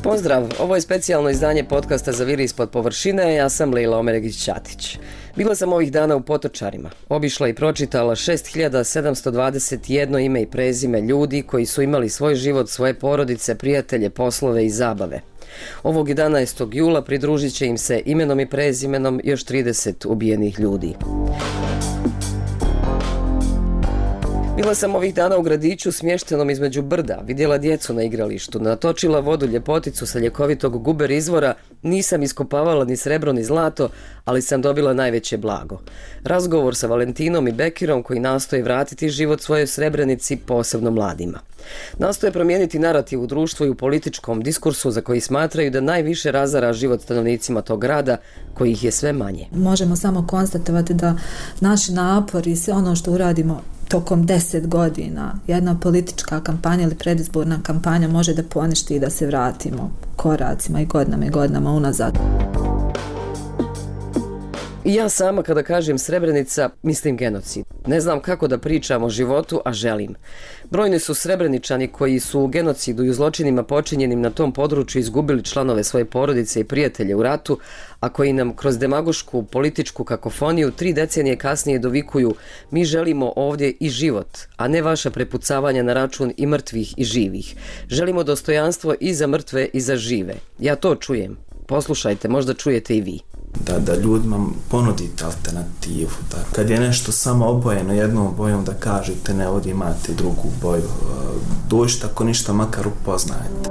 Pozdrav, ovo je specijalno izdanje podcasta Za viri ispod površine, ja sam Lejla Omeregić-Ćatić. Bila sam ovih dana u Potočarima, obišla i pročitala 6721 ime i prezime ljudi koji su imali svoj život, svoje porodice, prijatelje, poslove i zabave. Ovog 11. jula pridružit će im se imenom i prezimenom još 30 ubijenih ljudi. Bila sam ovih dana u gradiću smještenom između brda, vidjela djecu na igralištu, natočila vodu ljepoticu sa ljekovitog Guber izvora, nisam iskopavala ni srebro ni zlato, ali sam dobila najveće blago. Razgovor sa Valentinom i Bekirom koji nastoje vratiti život svojoj Srebrenici, posebno mladima. Nastoje promijeniti narativ u društvu i u političkom diskursu za koji smatraju da najviše razara život stanovnicima tog grada, kojih je sve manje. Možemo samo konstatovati da naši napori i sve ono što uradimo tokom 10 godina, jedna politička kampanja ili predizborna kampanja može da poništi i da se vratimo koracima i godinama unazad. I ja sama kada kažem Srebrenica, mislim genocid. Ne znam kako da pričam o životu, a želim. Brojni su Srebreničani koji su u genocidu i u zločinima počinjenim na tom području izgubili članove svoje porodice i prijatelje u ratu, a koji nam kroz demagošku političku kakofoniju 3 decenije kasnije dovikuju: mi želimo ovdje i život, a ne vaša prepucavanja na račun i mrtvih i živih. Želimo dostojanstvo i za mrtve i za žive. Ja to čujem. Poslušajte, možda čujete i vi. Da ljudima ponudite alternativu. Da kad je nešto samo obojeno jednom bojom, da kažete ne, ovdje imate drugu boju. Dođite, ako ništa, makar upoznajete.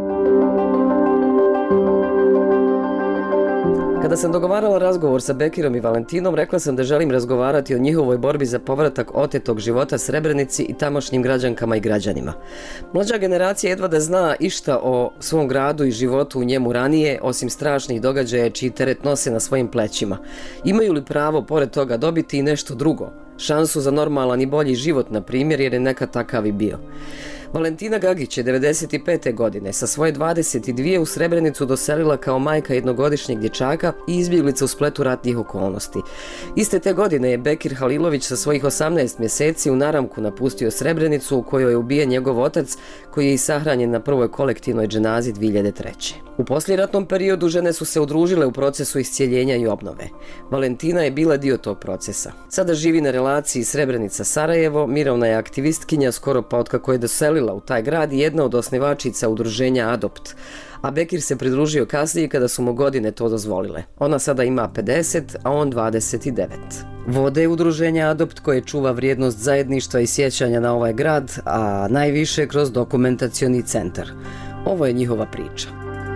Kada sam dogovarala razgovor sa Bekirom i Valentinom, rekla sam da želim razgovarati o njihovoj borbi za povratak otetog života Srebrenici i tamošnjim građankama i građanima. Mlađa generacija jedva da zna išta o svom gradu i životu u njemu ranije, osim strašnih događaja čiji teret nose na svojim plećima. Imaju li pravo, pored toga, dobiti i nešto drugo? Šansu za normalan i bolji život, na primjer, jer je nekad takav i bio. Valentina Gagić je 95. godine sa svoje 22 u Srebrenicu doselila kao majka jednogodišnjeg dječaka i izbjeglica u spletu ratnih okolnosti. Iste te godine je Bekir Halilović sa svojih 18 mjeseci u naramku napustio Srebrenicu, u kojoj je ubijen njegov otac, koji je i sahranjen na prvoj kolektivnoj dženazi 2003. U poslijeratnom periodu žene su se udružile u procesu iscijeljenja i obnove. Valentina je bila dio tog procesa. Sada živi na relaciji Srebrenica-Sarajevo, mirovna je aktivistkinja skoro pa otkako je doselila u taj grad i jedna od osnivačica udruženja Adopt. A Bekir se pridružio kasnije kada su mu godine to dozvolile. Ona sada ima 50, a on 29. Vode udruženja Adopt koje čuva vrijednost zajedništva i sjećanja na ovaj grad, a najviše kroz dokumentacioni centar. Ovo je njihova priča.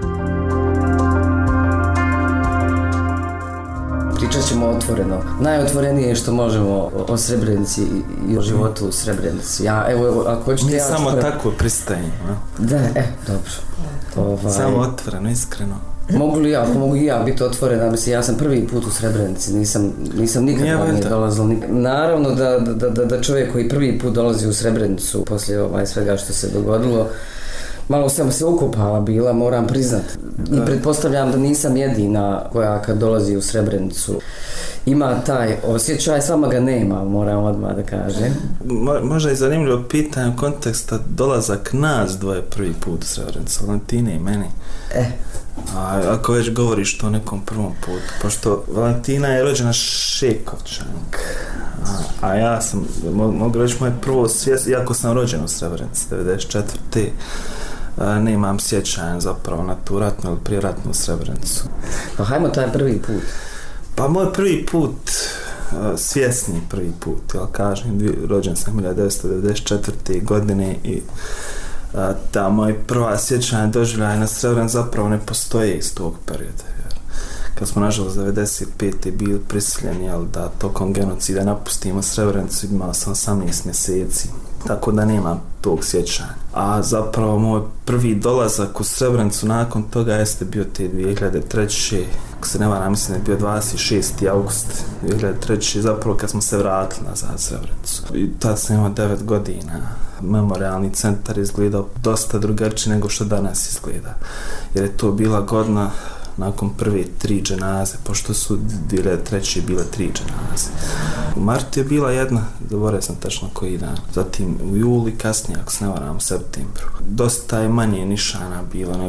Pričat ćemo otvoreno. Najotvorenije je što možemo o Srebrenici i o životu u Srebrenici. Ako hoćete, ja samo tako pristajem. Da, dobro. Samo otvoreno, iskreno. Mogu i ja biti otvorena? Mislim, ja sam prvi put u Srebrenici, nisam nikad ranije dolazila. Naravno da čovjek koji prvi put dolazi u Srebrenicu poslije svega što se dogodilo, malo sam se ukopala bila, moram priznat. I pretpostavljam da nisam jedina koja kad dolazi u Srebrenicu ima taj osjećaj, sama ga nema, moram odmah da kažem. Možda je zanimljivo pitanje u konteksta dolazak nas dvoje prvi put u Srebrenicu, Valentine i meni. Ako već govoriš to o nekom prvom putu, pošto Valentina je rođena Šekovčanka, a ja sam, mogu reći, moje prvo svijest, iako sam rođen u Srebrenici 94. Nemam sjećanja zapravo na tu ratnu ili prijeratnu Srebrenicu. Pa hajmo taj prvi put. Pa moj prvi put, svjesni prvi put, kažem, rođen sam 1994. godine i ta moja prva sjećanja doživljaja na Srebrenici zapravo ne postoje iz tog perioda. Kad smo nažalost 95. bili prisiljeni da tokom genocida napustimo Srebrenicu, imao sam 18 mjeseci, tako da nemam tog sjećanja. A zapravo moj prvi dolazak u Srebrenicu nakon toga jeste bio te 2003. Ako se ne varam, mislim da je bio 26. august 2003. zapravo kad smo se vratili nazad Srebrenicu. I tad sam imao 9 godina. Memorialni centar izgledao dosta drugačije nego što danas izgleda. Jer je to bila godina nakon prve 3 dženaze, pošto su 2003. bile 3 dženaze. U martu je bila jedna, zaboravio sam tačno koji dan. Zatim u juli, kasnije, ako se ne varam, u septembru. Dosta je manje nišana bilo nego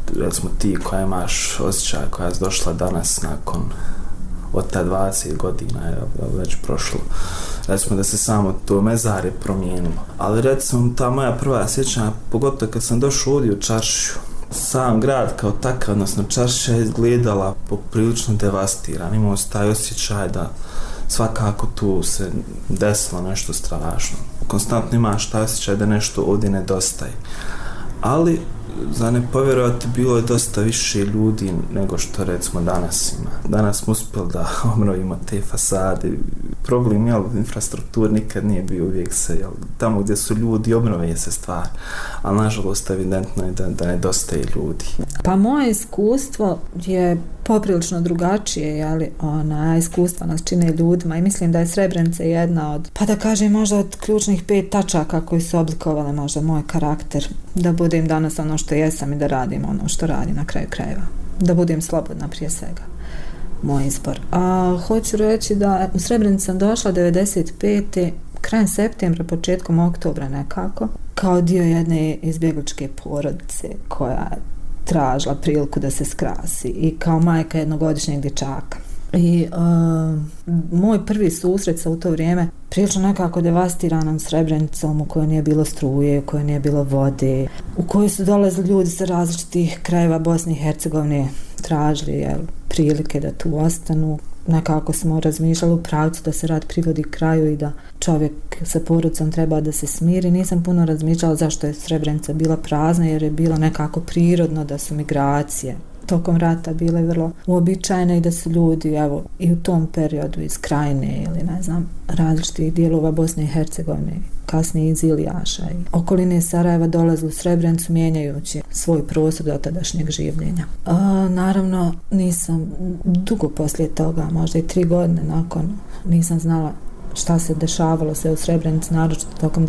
recimo ti koja imaš osjećaj koja je došla danas nakon od ta 20 godina je već prošlo. Recimo da se samo to mezarje promijenilo. Ali recimo ta moja prva sjećanja, pogotovo kad sam došao ovdje u Čaršiju, sam grad kao takav, odnosno Čaršija je izgledala poprilično devastiran. Imao se taj osjećaj da svakako tu se desilo nešto strašno. Konstantno imaš taj osjećaj da nešto ovdje nedostaje. Ali za ne povjerovati, bilo je dosta više ljudi nego što recimo danas ima. Danas smo uspjeli da obnovimo te fasade. Problem je, infrastruktura nikad nije bio uvijek se, tamo gdje su ljudi obnove se stvari, ali nažalost evidentno je da nedostaje ljudi. Pa moje iskustvo je poprilično drugačije, ali iskustva nas čine ljudima i mislim da je Srebrenica jedna od, pa da kažem možda od ključnih 5 tačaka koji su oblikovale možda moj karakter, da budem danas ono što jesam i da radim ono što radim na kraju krajeva. Da budem slobodna prije svega. Moj izbor. A hoću reći da u Srebrenicu sam došla 95. krajem septembra, početkom oktobra nekako, kao dio jedne izbjegličke porodice koja je tražila priliku da se skrasi i kao majka jednogodišnjeg dječaka. I moj prvi susret sa u to vrijeme prilično nekako devastiranom Srebrenicom u kojoj nije bilo struje, u kojoj nije bilo vode, u kojoj su dolazili ljudi sa različitih krajeva Bosne i Hercegovine, tražili prilike da tu ostanu. Nekako smo razmišljali u pravcu da se rad privodi kraju i da čovjek sa porodicom treba da se smiri. Nisam puno razmišljala zašto je Srebrenica bila prazna, jer je bilo nekako prirodno da su migracije tokom rata bile vrlo uobičajene i da su ljudi i u tom periodu iz Krajine ili različitih dijelova Bosne i Hercegovine, kasnije iz Ilijaša i okoline Sarajeva dolazili u Srebrenicu mijenjajući svoj prostor do tadašnjeg življenja. Naravno nisam dugo poslije toga, možda i 3 godine nakon, nisam znala šta se dešavalo se u Srebrenici, naročito tokom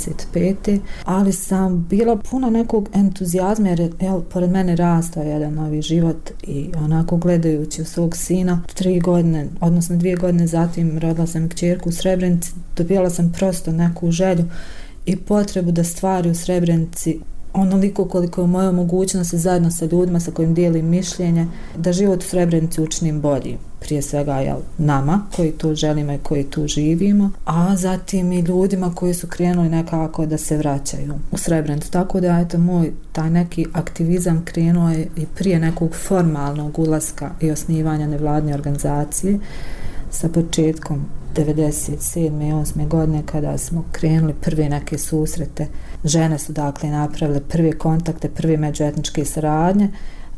95. Ali sam bila puna nekog entuzijazma jer pored mene rastao jedan novi život i onako gledajući u svog sina 3 godine, odnosno 2 godine zatim rodila sam kćerku u Srebrenici, dobila sam prosto neku želju i potrebu da stvari u Srebrenici onoliko koliko je moja mogućnost zajedno sa ljudima sa kojim dijelim mišljenje, da život u Srebrenici učinim bolji. Prije svega nama koji tu želimo i koji tu živimo, a zatim i ljudima koji su krenuli nekako da se vraćaju u Srebrenicu. Tako da moj taj neki aktivizam krenuo je i prije nekog formalnog ulaska i osnivanja nevladne organizacije sa početkom 97. i 8. godine kada smo krenuli prve neke susrete. Žene su dakle napravile prve kontakte, prve međuetničke saradnje,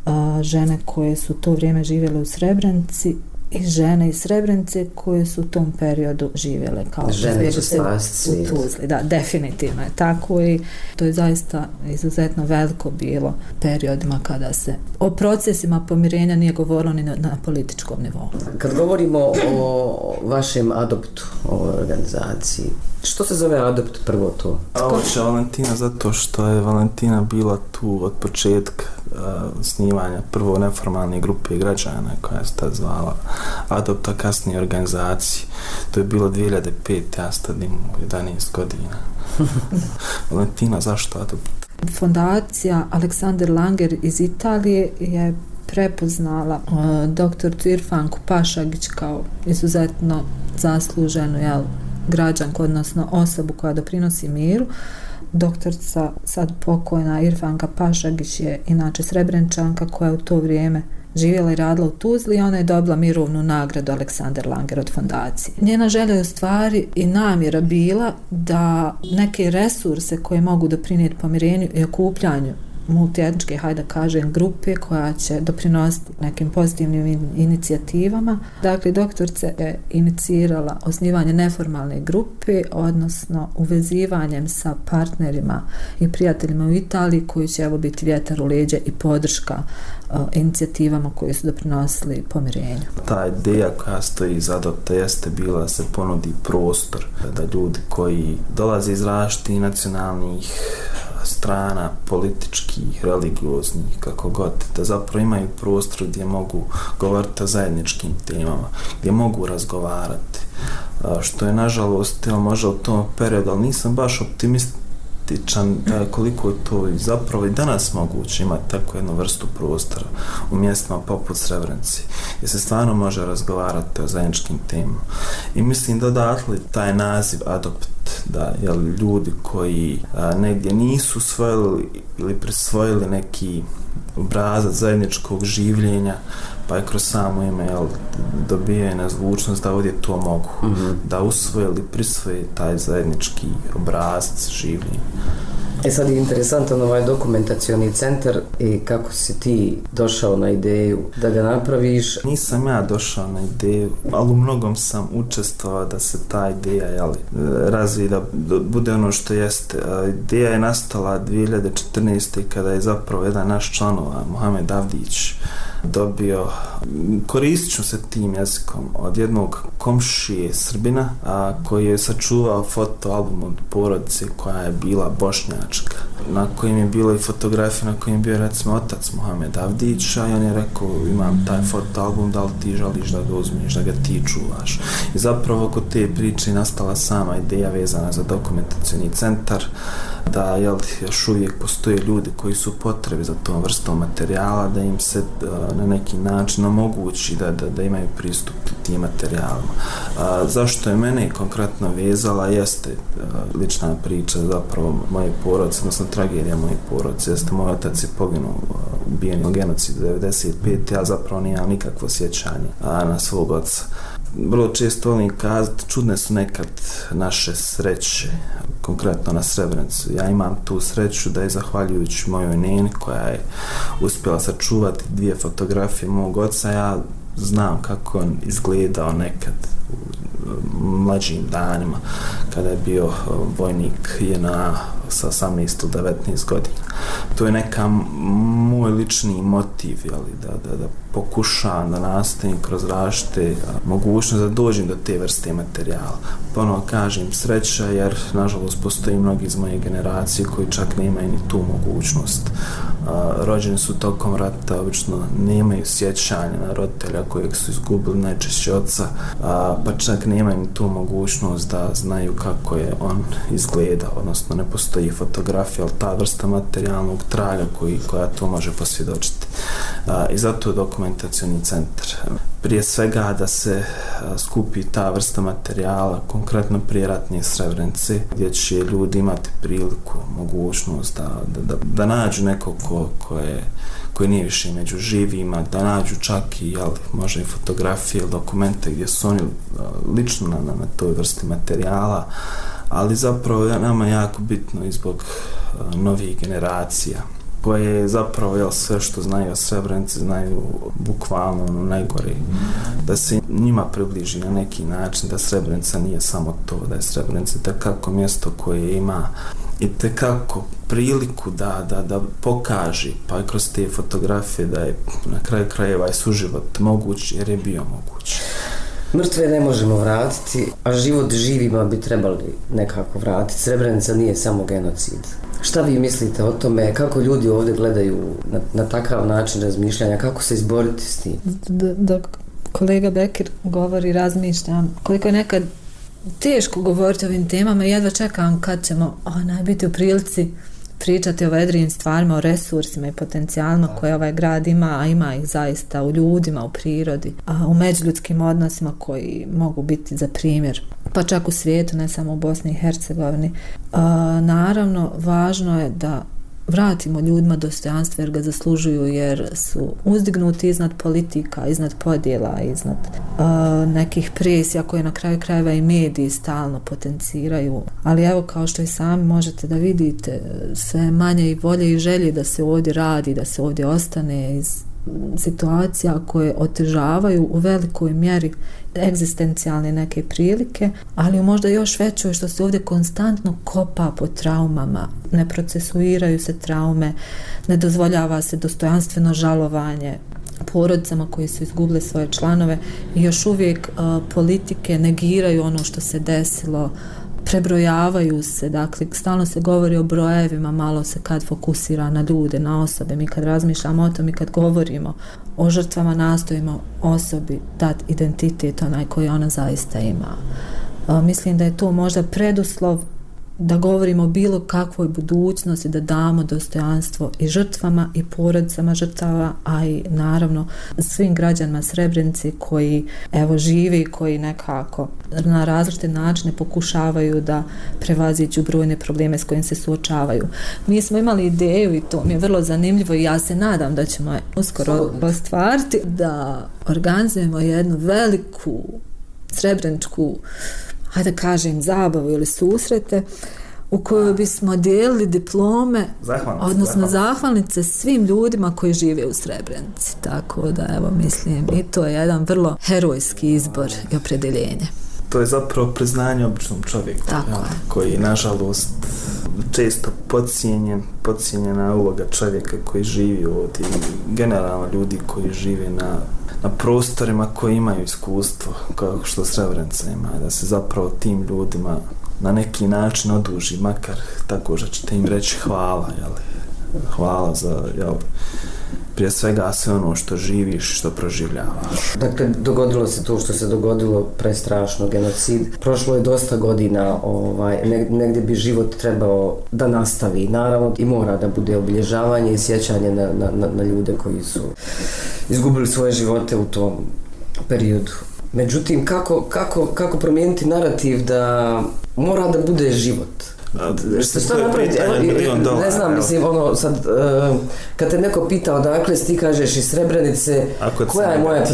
žene koje su to vrijeme živjele u Srebrenici i žene iz Srebrenice koje su u tom periodu živjele kao žene će spasti u Tuzli. Da, definitivno je tako i to je zaista izuzetno veliko bilo periodima kada se o procesima pomirenja nije govorilo ni na političkom nivou. Kad govorimo o vašem adoptu, o organizaciji, što se zove adopt prvo to? Oče Valentina zato što je Valentina bila tu od početka snimanja prvo neformalne grupe građana koja se tad zvala Adopt, a kasnije organizaciji. To je bilo 2005. Ja sad imam 11 godina. Valentina, zašto Adopt? Fondacija Aleksander Langer iz Italije je prepoznala doktoricu Irfanku Pašagić kao izuzetno zasluženu građanku, odnosno osobu koja doprinosi miru. Doktorica sad pokojna Irfanka Pašagić je inače Srebrenčanka koja u to vrijeme živjela i radila u Tuzli i ona je dobila mirovnu nagradu Aleksander Langer od fondacije. Njena želja je u stvari i namjera bila da neke resurse koje mogu doprinijeti pomirenju i okupljanju multietničke, hajde da kažem, grupe koja će doprinositi nekim pozitivnim inicijativama. Dakle, doktorica je inicirala osnivanje neformalne grupe, odnosno uvezivanjem sa partnerima i prijateljima u Italiji koji će biti vjetar u leđa i podrška inicijativama koje su doprinosili pomirenju. Ta ideja koja stoji iza Adopta jeste bila da se ponudi prostor da ljudi koji dolaze iz različitih nacionalnih strana, političkih, religioznih, kako god, da zapravo imaju prostor gdje mogu govoriti o zajedničkim temama, gdje mogu razgovarati, što je nažalost možda u tom periodu, ali nisam baš optimist simptomatičan, koliko je to i zapravo i danas moguće imati takvu jednu vrstu prostora u mjestima poput Srebrenici, gdje se stvarno može razgovarati o zajedničkim temama. I mislim da odatle taj naziv adopt, da ljudi koji negdje nisu usvojili ili prisvojili neki obrazac zajedničkog življenja, pa je kroz samo ime dobije na zvučnost da ovdje to mogu, da usvoje ili prisvoje taj zajednički obrazac življenja. Sad je interesantan ovaj dokumentacioni centar i kako si ti došao na ideju da ga napraviš? Nisam ja došao na ideju, ali u mnogom sam učestvovao da se ta ideja razvije, da bude ono što jeste. Ideja je nastala 2014. kada je zapravo jedan naš članova, Mohamed Avdić, dobio, koristit ću se tim jezikom, od jednog komšije Srbina koji je sačuvao fotoalbum od porodice koja je bila bošnjačka, na kojim je bilo i fotografija na kojim je bio recimo otac Mohamed Avdića, i on je rekao, imam taj fotoalbum, da li ti želiš da ga uzmeš, da ga ti čuvaš. I zapravo oko te priče nastala sama ideja vezana za dokumentacioni centar, da još uvijek postoje ljudi koji su potrebi za tom vrstom materijala, da im se na neki način omogući da imaju pristup tim materijalima. Zašto je mene konkretno vezala jeste lična priča zapravo moje porodice, odnosno tragedija moje porodice, jeste moj otac je poginuo ubijen u genocidu 95. Ja zapravo nemam nikakvo sjećanje na svog oca. Vrlo često volim kazati, čudne su nekad naše sreće, konkretno na Srebrenicu. Ja imam tu sreću da je zahvaljujući mojoj neni koja je uspjela sačuvati 2 fotografije mog oca, ja znam kako on izgledao nekad u mlađim danima kada je bio vojnik JNA sa 18 ili 19 godina. To je neka moj lični motiv, da pokušavam da nastavim kroz različite mogućnosti da dođem do te vrste materijala. Ponovo kažem sreća, jer nažalost postoji mnogi iz moje generacije koji čak nemaju ni tu mogućnost. Rođeni su tokom rata, obično nemaju sjećanja na roditelja kojeg su izgubili, najčešće oca, pa čak nemaju ni tu mogućnost da znaju kako je on izgledao, odnosno ne postoji fotografija, ali ta vrsta materijalnog traga koja to može posvjedočiti. I zato je dokumentacioni centar. Prije svega da se skupi ta vrsta materijala, konkretno prijeratne Srebrenice, gdje će ljudi imati priliku, mogućnost da nađu nekog koji nije više među živima, da nađu čak i možda i fotografije ili dokumente gdje su oni lično na toj vrsti materijala, ali zapravo nama je jako bitno i zbog novih generacija koje zapravo sve što znaju o Srebrenici znaju bukvalno najgore, da se njima približi na neki način da Srebrenica nije samo to, da je Srebrenica tekako mjesto koje ima i tekako priliku da pokaže, pa i kroz te fotografije da je na kraju krajeva i suživot moguć, jer je bio moguć. Mrtve ne možemo vratiti, a život živima bi trebali nekako vratiti. Srebrenica nije samo genocid. Šta vi mislite o tome? Kako ljudi ovdje gledaju na takav način razmišljanja? Kako se izboriti s tim? Dok kolega Bekir govori, razmišljam koliko je nekad teško govoriti o ovim temama. Jedva čekam kad ćemo biti u prilici pričati o vedrijim stvarima, o resursima i potencijalima koje ovaj grad ima, a ima ih zaista u ljudima, u prirodi, a u međuljudskim odnosima koji mogu biti za primjer, pa čak u svijetu, ne samo u Bosni i Hercegovini. Naravno, važno je da vratimo ljudima dostojanstvo jer ga zaslužuju, jer su uzdignuti iznad politika, iznad podjela, iznad nekih presija koje na kraju krajeva i mediji stalno potenciraju. Ali evo, kao što i sami možete da vidite, sve manje i volje i želje da se ovdje radi, da se ovdje ostane iz situacija koje otežavaju u velikoj mjeri egzistencijalne neke prilike, ali možda još većoj što se ovdje konstantno kopa po traumama, ne procesuiraju se traume, ne dozvoljava se dostojanstveno žalovanje porodicama koji su izgubile svoje članove i još uvijek politike negiraju ono što se desilo, prebrojavaju se, dakle, stalno se govori o brojevima, malo se kad fokusira na ljude, na osobe. Mi kad razmišljamo o tom i kad govorimo o žrtvama, nastojimo osobi dati identitet onaj koji ona zaista ima. Mislim da je to možda preduslov da govorimo o bilo kakvoj budućnosti, da damo dostojanstvo i žrtvama i porodicama žrtava, a i naravno svim građanima Srebrenice koji evo žive i koji nekako na različite načine pokušavaju da prevaziđu brojne probleme s kojim se suočavaju. Mi smo imali ideju i to mi je vrlo zanimljivo i ja se nadam da ćemo je uskoro ostvariti, da organizujemo jednu veliku srebreničku, hajde kažem, zabavu ili susrete u kojoj bismo dijelili diplome, odnosno zahvalnice svim ljudima koji žive u Srebrenici. Tako da, evo, mislim, i to je jedan vrlo herojski izbor i opredeljenje. To je zapravo priznanje običnom čovjeku, koji, nažalost, često podcijenjena uloga čovjeka koji živi ovdje i generalno ljudi koji žive na prostorima koji imaju iskustvo kao što Srebrenica ima, da se zapravo tim ljudima na neki način oduži, makar tako što ćete im reći hvala, hvala za, prije svega sve ono što živiš, što proživljavaš. Dakle, dogodilo se to što se dogodilo, prestrašno, genocid. Prošlo je dosta godina, negdje bi život trebao da nastavi, naravno, i mora da bude obilježavanje i sjećanje na ljude koji su izgubili svoje živote u tom periodu. Međutim, kako promijeniti narativ da mora da bude život? Što napraviti? Ne znam, mislim, sad, kad te neko pita odakle si, ti kažeš iz Srebrenice, koja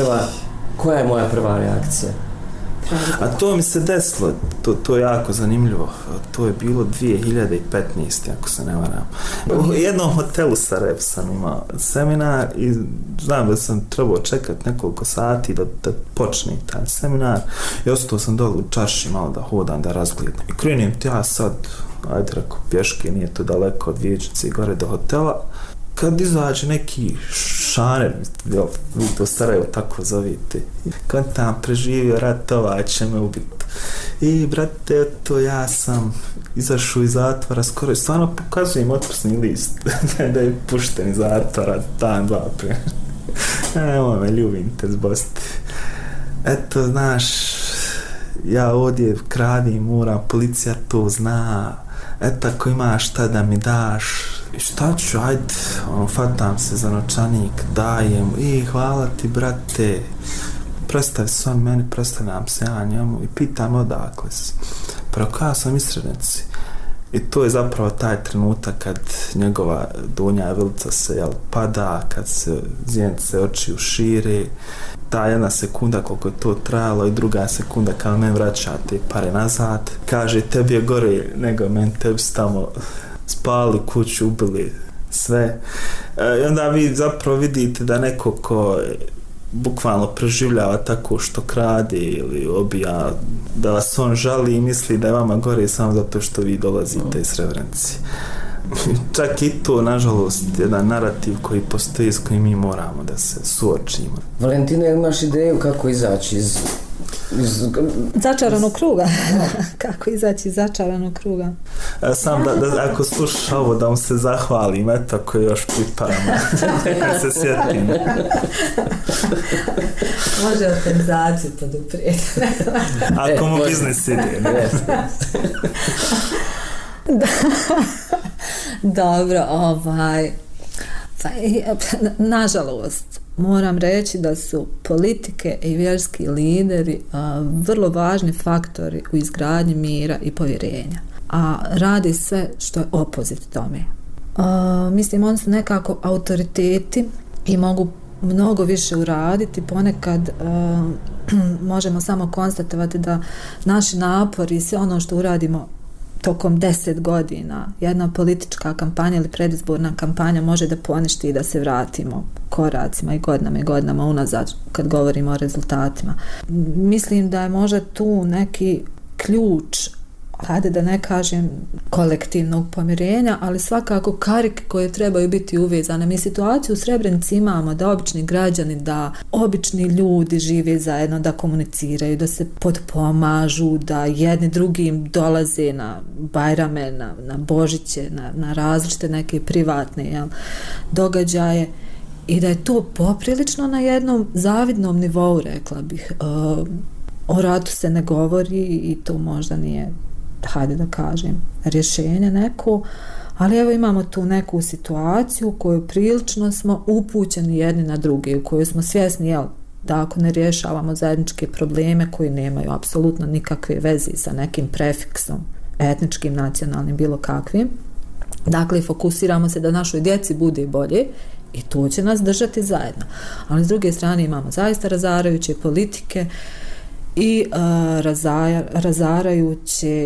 je moja prva reakcija? A to mi se desilo, to je jako zanimljivo, to je bilo 2015. ako se ne varam. U jednom hotelu Sarajevo sam imao seminar i znam da sam trebao čekati nekoliko sati da počne taj seminar i ostao sam dole u čarši malo da hodam, da razgledam. I krenim ti ja sad, ajde rako, pješke, nije to daleko od Vijećnice i gore do hotela, kad izađe neki šaner, vi to Sarajevo tako zovite, kad tam preživio rat, ovaj će me ubiti. I brate, to ja sam izašao iz zatvora, skoro stvarno pokazujem otpusni list da je pušten iz zatvora dan, dva prije. Evo me, ljubim te zbosti. Eto, znaš, ja ovdje kradim, moram, policija to zna. Eto, ako imaš šta da mi daš, i šta ću, ajde, fatam se za novčanik, dajem, i hvala ti, brate, predstavi se on meni, predstavljam se ja njemu i pitam odakle si. Preko ja sam iz Srebrenice. I to je zapravo taj trenutak kad njegova donja vilica se pada, kad se zjenice očiju šire, ta jedna sekunda koliko je to trajalo i druga sekunda kad me vraća te pare nazad, kaže tebi je gore nego meni, tebi su tamo spali kuću, ubili sve. I onda vi zapravo vidite da neko ko bukvalno preživljava tako što krade ili obija, da vas on žali i misli da je vama gore samo zato što vi dolazite iz Srebrenice. Čak i to, nažalost, jedan narativ koji postoji s kojim mi moramo da se suočimo. Valentina, imaš ideju kako izaći iz začaranog kruga? Kako izaći iz začaranog kruga? Sam da ako slušaš ovo da vam se zahvalim, eto ako je još priparam, kad se sjetim. Može organizaciju poduprijeti. Ako mu biznis ide. Dobro, nažalost, moram reći da su politike i vjerski lideri vrlo važni faktori u izgradnji mira i povjerenja. A radi sve što je opozit tome. Mislim, oni su nekako autoriteti i mogu mnogo više uraditi. Ponekad možemo samo konstatovati da naši napori i sve ono što uradimo tokom 10 godina, jedna politička kampanja ili predizborna kampanja može da poništi i da se vratimo koracima i godinama unazad kad govorimo o rezultatima. Mislim da je možda tu neki ključ, hajde da ne kažem kolektivnog pomirenja, ali svakako karike koje trebaju biti uvezane. Mi situaciju u Srebrenici imamo da obični građani, da obični ljudi žive zajedno, da komuniciraju, da se potpomažu, da jedni drugim dolaze na Bajrame, na Božiće, na različite neke privatne događaje i da je to poprilično na jednom zavidnom nivou, rekla bih. O ratu se ne govori i to možda nije hajde da kažem, rješenje neko, ali evo imamo tu neku situaciju u kojoj prilično smo upućeni jedni na druge, u kojoj smo svjesni, da ako ne rješavamo zajedničke probleme koji nemaju apsolutno nikakve veze sa nekim prefiksom, etničkim, nacionalnim, bilo kakvim, dakle fokusiramo se da našoj djeci bude bolje i to će nas držati zajedno. Ali s druge strane imamo zaista razarajuće politike i razarajuće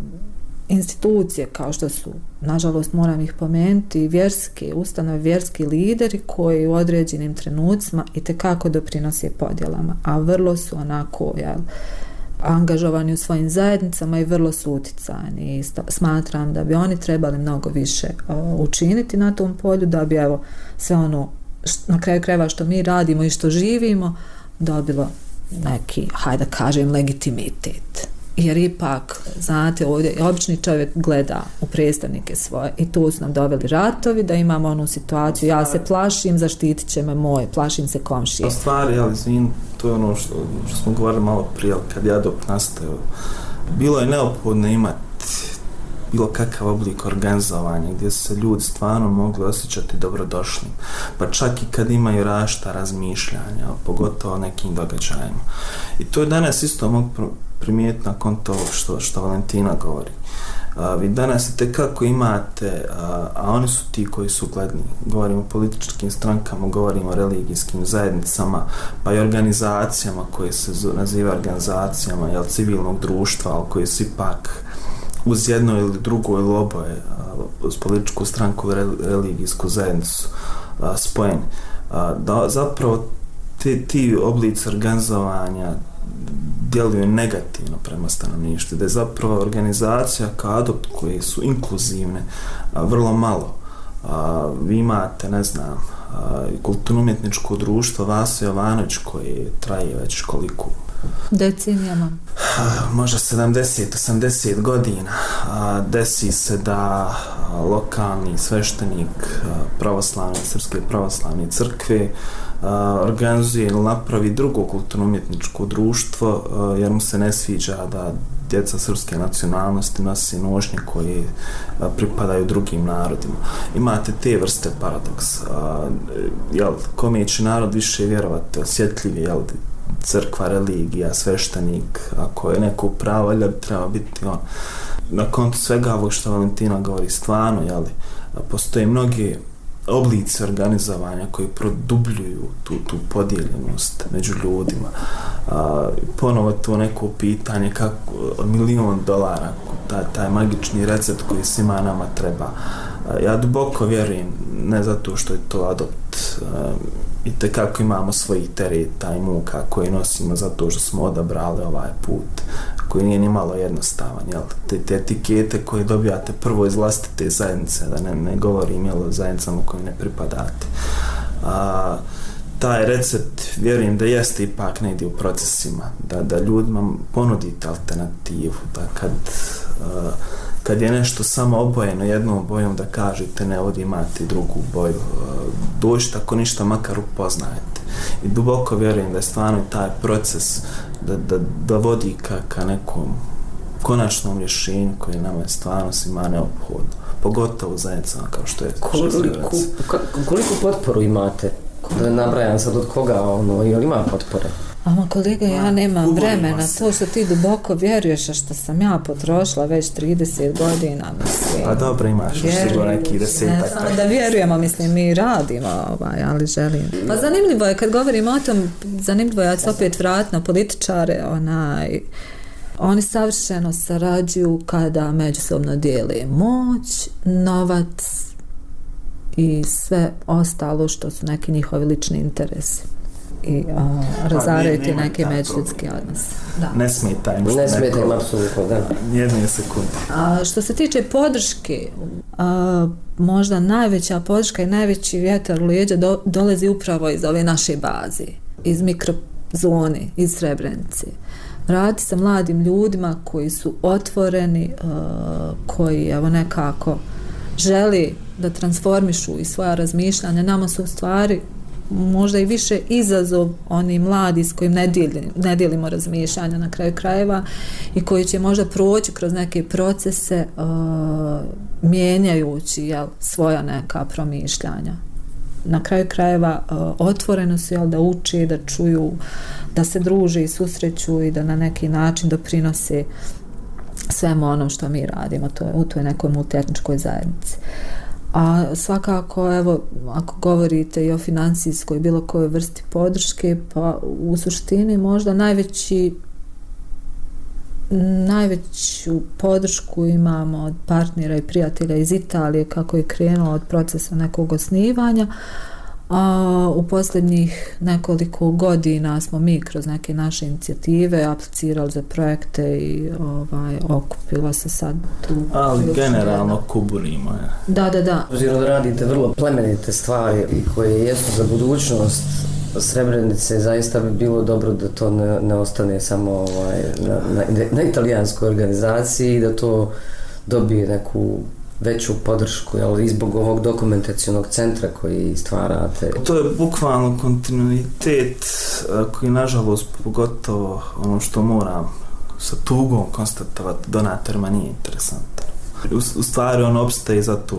institucije kao što su, nažalost moram ih pomenuti, vjerske ustanove, vjerski lideri koji u određenim trenucima itekako doprinose podjelama, a vrlo su onako angažovani u svojim zajednicama i vrlo su uticajni i smatram da bi oni trebali mnogo više učiniti na tom polju, da bi sve ono na kraju krajeva što mi radimo i što živimo dobilo neki, hajde da kažem, legitimitet. Jer ipak, znate, ovdje obični čovjek gleda u predstavnike svoje i tu su nam doveli ratovi, da imamo onu situaciju, ja se plašim, zaštitit će me moje, plašim se komšije. U stvari, izvin, to je ono što smo govorili malo prije, kad Jadop nastao, bilo je neophodno imati bilo kakav oblik organizovanja gdje su se ljudi stvarno mogli osjećati dobrodošli, pa čak i kad imaju različita razmišljanja, pogotovo o nekim događajima. I to je danas isto mogu primijetiti nakon toga što Valentina govori. Vi danas itekako imate, a oni su ti koji su gledni, govorimo o političkim strankama, govorimo o religijskim zajednicama, pa i organizacijama koje se nazivaju organizacijama civilnog društva, ali koje su ipak uz jedno ili drugo ili oboje, uz političku stranku i religijsku zajednicu spojeni. Da zapravo ti oblici organizovanja djeluju negativno prema stanovništvu, da je zapravo organizacija kao Adopt koje su inkluzivne vrlo malo. Vi imate, ne znam, kulturno-umjetničko društvo Vaso Jovanović koje traje već koliko? Decenijama. Možda 70-80 godina. Desi se da lokalni sveštenik Srpske pravoslavne crkve organizuje ili napravi drugo kulturno-umjetničko društvo jer mu se ne sviđa da djeca srpske nacionalnosti nosi nošnje koje pripadaju drugim narodima. Imate te vrste paradoksa. Kome će narod više vjerovati, osjetljivi, crkva, religija, sveštenik, ako je neko pravo, valjda bi treba biti on. Na kontu svega ovog što Valentina govori, stvarno, postoje mnogi oblici organizovanja koji produbljuju tu podijeljenost među ljudima. Ponovo to neko pitanje kako od $1.000.000 taj magični recept koji svima nama treba. Ja duboko vjerujem, ne zato što je to Adopt, i tekako imamo svojih tereta i muka koje nosimo zato što smo odabrali ovaj put koji nije ni malo jednostavan, te etikete koje dobijate prvo iz vlastite zajednice, da ne govorim o zajednicama koje ne pripadate. Taj recept vjerujem da jeste ipak negdje u procesima, da ljudima ponudite alternativu, da kad je nešto samo obojeno jednom bojom da kažete ne, ovdje imate drugu boju, dođite ako ništa makar upoznajete. I duboko vjerujem da je stvarno taj proces da vodi ka nekom konačnom rješenju koje nama je stvarno svima neophodno, pogotovo zajednicama kao što je Koliko potporu imate? Da nabrajam sad od koga, ili ima potpore? Ama kolega, ja nemam vremena, to što ti duboko vjeruješ, a što sam ja potrošila već 30 godina, mislim. Pa dobro, imaš sigurno neki 10. Ne samo da vjerujemo, mislim, mi radimo, ali želim. Pa zanimljivo je, kad govorimo o tom, zanimljivo je, ja se opet vratiti na političare, oni savršeno sarađuju kada međusobno dijele moć, novac i sve ostalo što su neki njihovi lični interesi. I razaraju ti neke međuljudske odnose. Ne smeta im. Ne smeta im, apsolutno, da. Jedne sekunde. Što se tiče podrške, možda najveća podrška i najveći vjetar u leđa dolazi upravo iz ove naše baze, iz mikrozone, iz Srebrenice. Raditi sa mladim ljudima koji su otvoreni, koji nekako želi da transformišu i svoja razmišljanja. Nama su u stvari možda i više izazov oni mladi s kojim ne dijelimo razmišljanja na kraju krajeva i koji će možda proći kroz neke procese mijenjajući svoja neka promišljanja. Na kraju krajeva otvoreno su da uči, da čuju, da se druže i susreću i da na neki način doprinose svemu onom što mi radimo u toj nekoj multietničkoj zajednici. A svakako, evo, ako govorite i o financijskoj bilo kojoj vrsti podrške, pa u suštini možda najveću podršku imamo od partnera i prijatelja iz Italije, kako je krenulo od procesa nekog osnivanja, a u posljednjih nekoliko godina smo mi kroz neke naše inicijative aplicirali za projekte i okupilo se sad tu. Ali generalno kuburimo. Da. Obzirom da radite vrlo plemenite stvari koje jesu za budućnost Srebrenice, zaista bi bilo dobro da to ne ostane samo na italijanskoj organizaciji, da to dobije neku veću podršku, i zbog ovog dokumentacionog centra koji stvarate. To je bukvalno kontinuitet koji, nažalost, pogotovo ono što moram sa tugom konstatovati, donatorima nije interesantan. U stvari on opstaje zato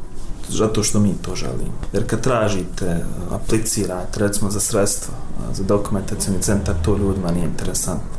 što mi to želimo. Jer kad tražite, aplicirate, recimo za sredstva, za dokumentacioni centar, to ljudima nije interesantno.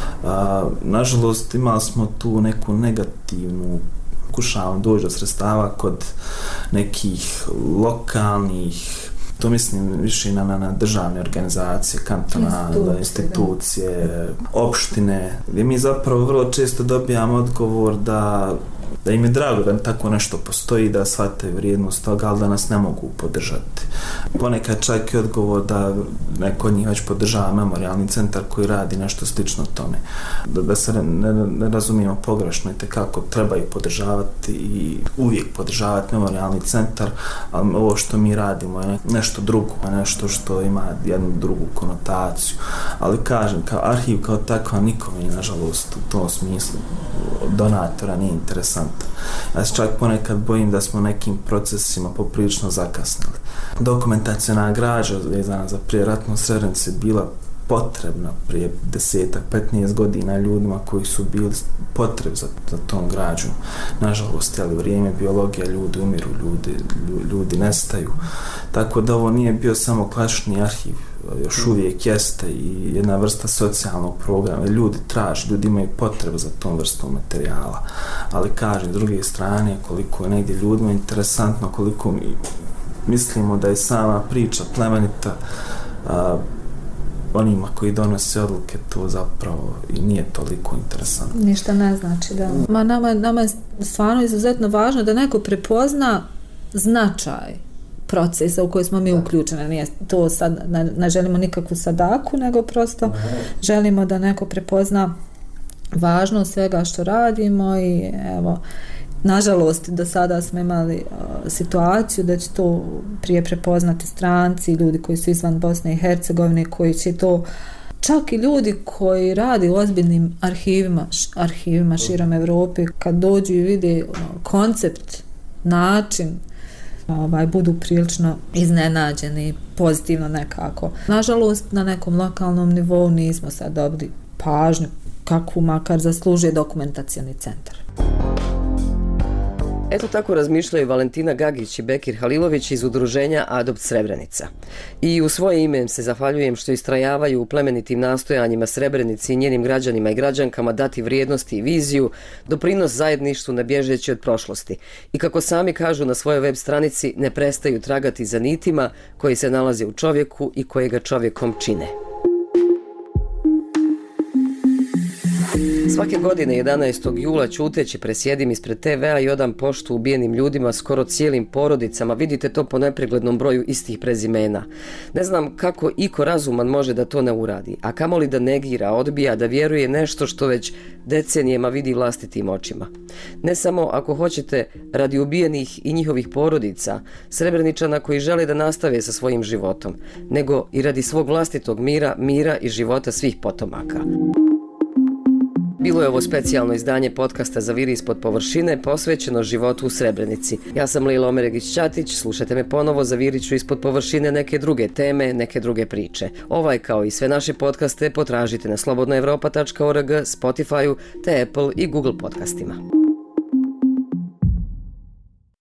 Nažalost, imali smo tu neku negativnu, pokušavam doći do sredstava kod nekih lokalnih, to mislim više na državne organizacije, kantonalne institucije, opštine, gdje mi zapravo vrlo često dobijamo odgovor da im je drago da tako nešto postoji, da shvate vrijednost toga, ali da nas ne mogu podržati. Ponekad čak i odgovor da neko od njih već podržava memorijalni centar koji radi nešto slično tome. Da se ne razumijemo pogrešno, kako trebaju podržavati i uvijek podržavati memorijalni centar, ali ovo što mi radimo je nešto drugo, nešto što ima jednu drugu konotaciju. Ali kažem, kao arhiv kao takva nikome, nažalost, u tom smislu donatora nije interesantno. Ja se čak ponekad bojim da smo nekim procesima poprilično zakasnili. Dokumentaciona građa vezana za prijeratnu Srebrenicu bila potrebna prije 10-15 godina ljudima koji su bili potreb za tom građom. Nažalost, vrijeme, biologija, ljudi umiru, ljudi nestaju. Tako da ovo nije bio samo klasični arhiv, još uvijek jeste i jedna vrsta socijalnog programa. Ljudi traže, ljudi imaju potrebu za tom vrstom materijala. Ali kažem, s druge strane, koliko je negdje ljudima interesantno, koliko mi mislimo da je sama priča plemenita, onima koji donose odluke to zapravo i nije toliko interesantno. Ništa ne znači, da. Nama je stvarno izuzetno važno da neko prepozna značaj procesa u koji smo mi uključeni. Nije to sad, ne želimo nikakvu sadaku, nego prosto želimo da neko prepozna važnost svega što radimo i evo, nažalost, do sada smo imali situaciju da će to prije prepoznati stranci, ljudi koji su izvan Bosne i Hercegovine, koji će to, čak i ljudi koji radi u ozbiljnim arhivima širom Evrope, kad dođu i vide koncept, način, budu prilično iznenađeni, pozitivno nekako. Nažalost, na nekom lokalnom nivou nismo sad dobili pažnju kakvu makar zaslužuje dokumentacioni centar. Eto tako razmišljaju Valentina Gagić i Bekir Halilović iz udruženja Adopt Srebrenica. I u svoje ime se zahvaljujem što istrajavaju u plemenitim nastojanjima Srebrenici i njenim građanima i građankama dati vrijednosti i viziju, doprinos zajedništvu ne bježeći od prošlosti. I kako sami kažu na svojoj web stranici, ne prestaju tragati za nitima koji se nalaze u čovjeku i koje ga čovjekom čine. Svake godine 11. jula ćuteći presjedim ispred TV-a i odam poštu ubijenim ljudima, skoro cijelim porodicama. Vidite to po nepreglednom broju istih prezimena. Ne znam kako iko razuman može da to ne uradi, a kamoli da negira, odbija, da vjeruje nešto što već decenijema vidi vlastitim očima. Ne samo, ako hoćete, radi ubijenih i njihovih porodica, Srebreničana koji žele da nastave sa svojim životom, nego i radi svog vlastitog mira i života svih potomaka. Bilo je ovo specijalno izdanje podcasta Zaviri ispod površine posvećeno životu u Srebrenici. Ja sam Lila Omeregić-Ćatić, slušajte me ponovo, zavirit ću ispod površine neke druge teme, neke druge priče. Ovaj kao i sve naše podcaste potražite na slobodnoevropa.org, Spotify-u te Apple i Google podcastima.